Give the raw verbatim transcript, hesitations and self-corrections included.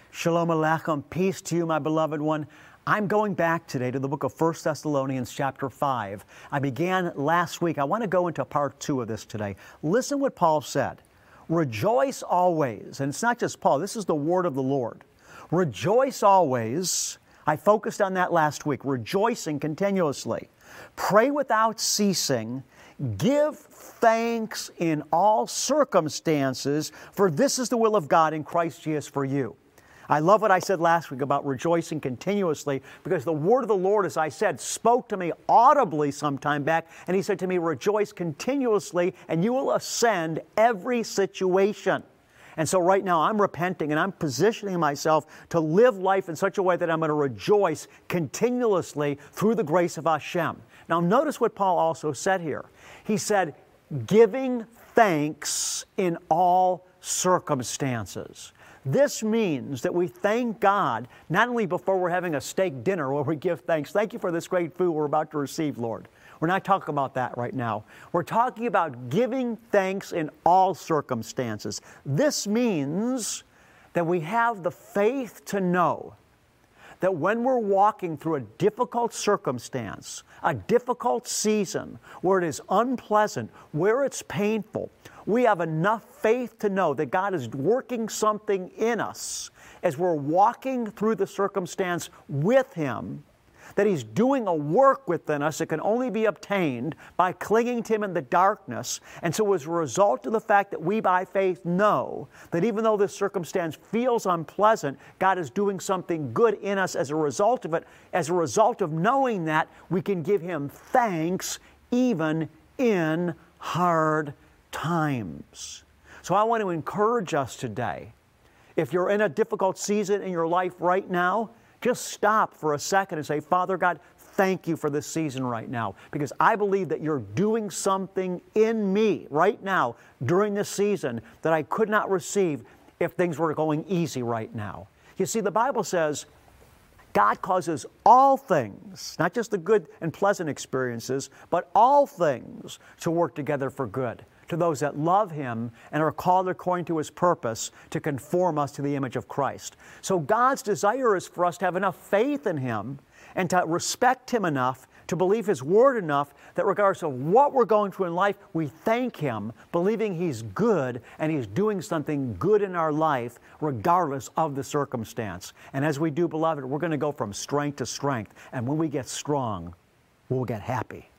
Shalom Aleichem, peace to you, my beloved one. I'm going back today to the book of First Thessalonians chapter five. I began last week. I want to go into part two of this today. Listen what Paul said. Rejoice always. And it's not just Paul. This is the word of the Lord. Rejoice always. I focused on that last week. Rejoicing continuously. Pray without ceasing. Give thanks in all circumstances, for this is the will of God in Christ Jesus for you. I love what I said last week about rejoicing continuously, because the word of the Lord, as I said, spoke to me audibly some time back, and He said to me, rejoice continuously, and you will ascend every situation. And so right now I'm repenting and I'm positioning myself to live life in such a way that I'm going to rejoice continuously through the grace of Hashem. Now notice what Paul also said here. He said, giving thanks in all circumstances. This means that we thank God not only before we're having a steak dinner where we give thanks. Thank you for this great food we're about to receive, Lord. We're not talking about that right now. We're talking about giving thanks in all circumstances. This means that we have the faith to know that when we're walking through a difficult circumstance, a difficult season, where it is unpleasant, where it's painful, we have enough faith to know that God is working something in us as we're walking through the circumstance with Him, that He's doing a work within us that can only be obtained by clinging to Him in the darkness. And so as a result of the fact that we by faith know that even though this circumstance feels unpleasant, God is doing something good in us as a result of it. As a result of knowing that, we can give Him thanks even in hard times. So I want to encourage us today. If you're in a difficult season in your life right now, just stop for a second and say, Father God, thank you for this season right now, because I believe that you're doing something in me right now during this season that I could not receive if things were going easy right now. You see, the Bible says God causes all things, not just the good and pleasant experiences, but all things to work together for good to those that love Him and are called according to His purpose to conform us to the image of Christ. So God's desire is for us to have enough faith in Him and to respect Him enough, to believe His Word enough, that regardless of what we're going through in life, we thank Him, believing He's good and He's doing something good in our life regardless of the circumstance. And as we do, beloved, we're going to go from strength to strength. And when we get strong, we'll get happy.